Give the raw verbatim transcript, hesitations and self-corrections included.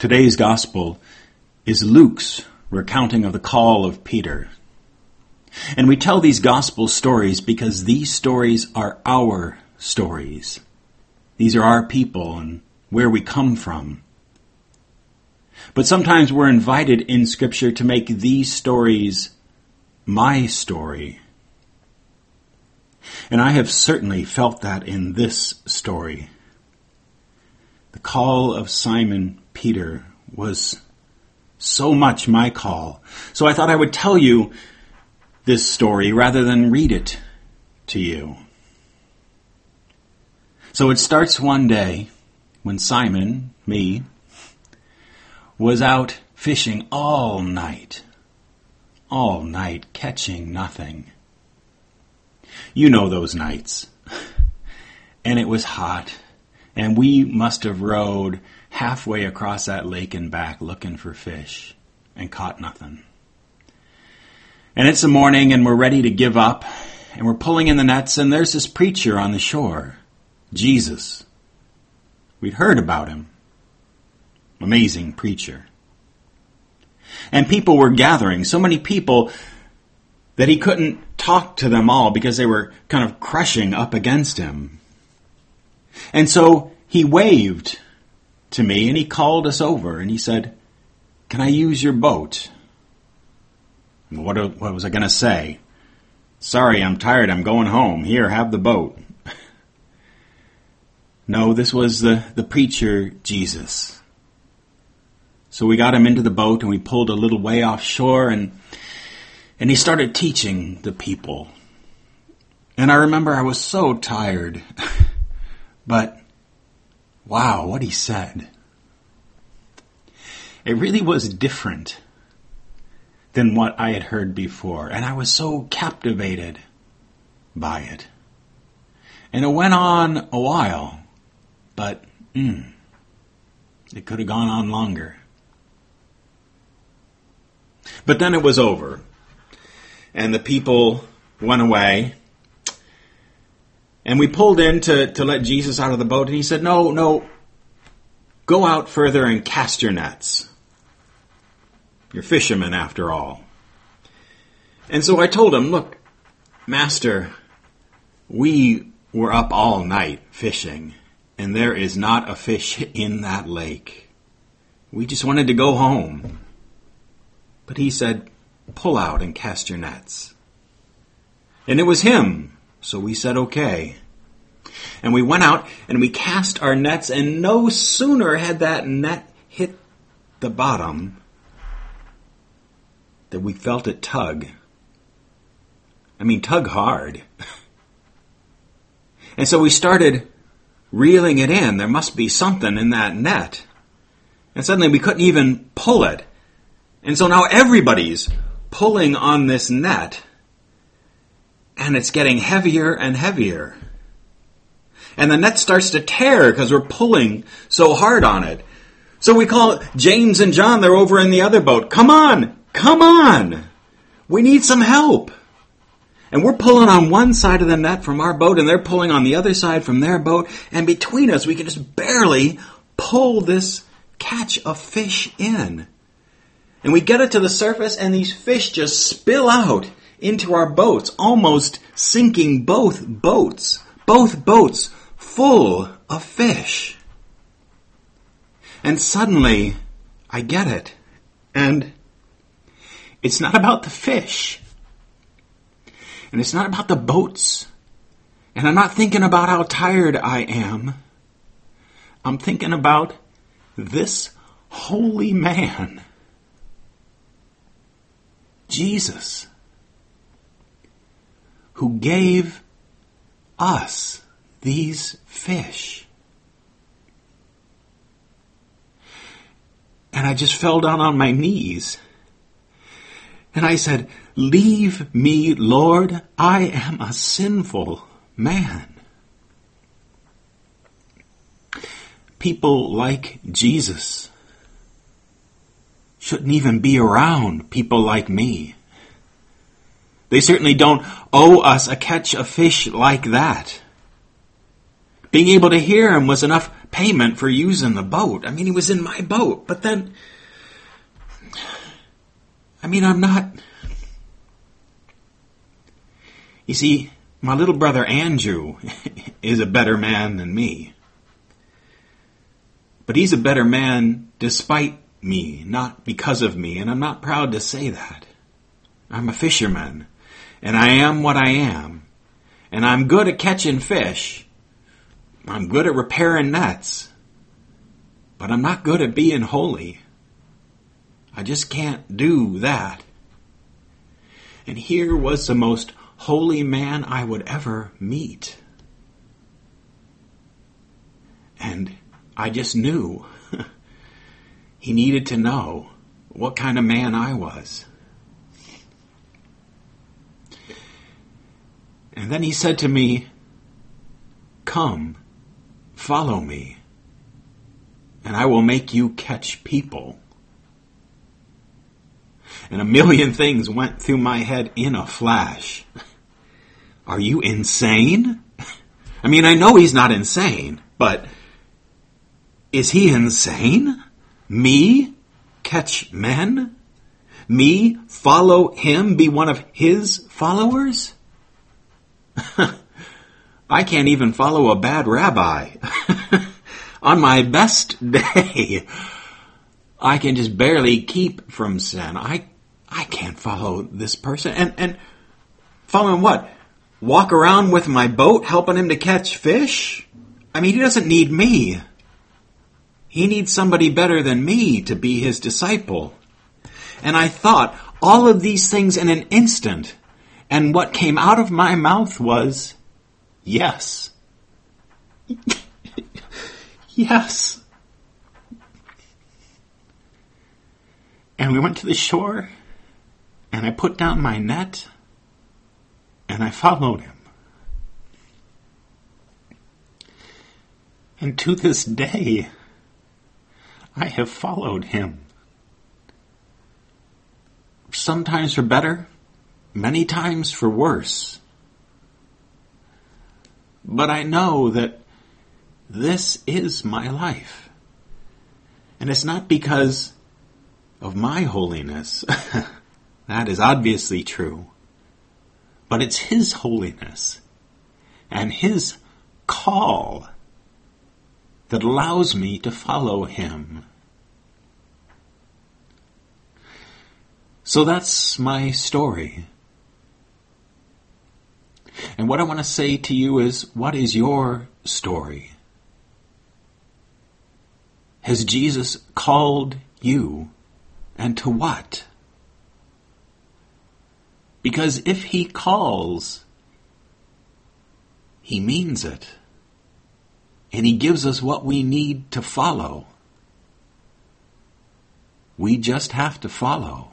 Today's gospel is Luke's recounting of the call of Peter. And we tell these gospel stories because these stories are our stories. These are our people and where we come from. But sometimes we're invited in Scripture to make these stories my story. And I have certainly felt that in this story. The call of Simon Peter was so much my call. So I thought I would tell you this story rather than read it to you. So it starts one day when Simon, me, was out fishing all night. All night, catching nothing. You know those nights. And it was hot. And we must have rowed halfway across that lake and back looking for fish and caught nothing. And it's the morning and we're ready to give up and we're pulling in the nets and there's this preacher on the shore, Jesus. We'd heard about him. Amazing preacher. And people were gathering, so many people that he couldn't talk to them all because they were kind of crushing up against him. And so he waved to me and he called us over and he said, "Can I use your boat?" What, what was I going to say? "Sorry, I'm tired. I'm going home. Here, have the boat." No, this was the, the preacher, Jesus. So we got him into the boat and we pulled a little way offshore and and he started teaching the people. And I remember I was so tired. But wow, what he said. It really was different than what I had heard before. And I was so captivated by it. And it went on a while, but mm, it could have gone on longer. But then it was over. And the people went away. And we pulled in to, to let Jesus out of the boat. And he said, no, no, go out further and cast your nets. You're fishermen after all. And so I told him, look, Master, we were up all night fishing. And there is not a fish in that lake. We just wanted to go home. But he said, pull out and cast your nets. And it was him. So we said, okay. And we went out and we cast our nets, and no sooner had that net hit the bottom that we felt it tug. I mean, tug hard. And so we started reeling it in. There must be something in that net. And suddenly we couldn't even pull it. And so now everybody's pulling on this net. And it's getting heavier and heavier. And the net starts to tear because we're pulling so hard on it. So we call James and John, they're over in the other boat. Come on, come on. We need some help. And we're pulling on one side of the net from our boat and they're pulling on the other side from their boat. And between us, we can just barely pull this catch of fish in. And we get it to the surface and these fish just spill out into our boats, almost sinking both boats. Both boats full of fish. And suddenly, I get it. And it's not about the fish. And it's not about the boats. And I'm not thinking about how tired I am. I'm thinking about this holy man, Jesus, who gave us these fish. And I just fell down on my knees. And I said, leave me, Lord, I am a sinful man. People like Jesus shouldn't even be around people like me. They certainly don't owe us a catch of fish like that. being able to hear him was enough payment for using the boat. I mean, he was in my boat. But then, I mean, I'm not... You see, my little brother Andrew is a better man than me. But he's a better man despite me, not because of me, and I'm not proud to say that. I'm a fisherman, and I am what I am, and I'm good at catching fish. I'm good at repairing nets, but I'm not good at being holy. I just can't do that. And here was the most holy man I would ever meet. And I just knew he needed to know what kind of man I was. And then he said to me, "Come, follow me, and I will make you catch people." And a million things went through my head in a flash. Are you insane? I mean, I know he's not insane, but is he insane? Me catch men? Me follow him, be one of his followers? I can't even follow a bad rabbi. On my best day, I can just barely keep from sin. I I can't follow this person. And, and follow him what? Walk around with my boat helping him to catch fish? I mean, he doesn't need me. He needs somebody better than me to be his disciple. And I thought all of these things in an instant. And what came out of my mouth was, yes. Yes. And we went to the shore, and I put down my net, and I followed him. And to this day, I have followed him. Sometimes for better, many times for worse. But I know that this is my life. And it's not because of my holiness. That is obviously true. But it's his holiness and his call that allows me to follow him. So that's my story. And what I want to say to you is, what is your story? Has Jesus called you? And to what? Because if he calls, he means it. And he gives us what we need to follow. We just have to follow.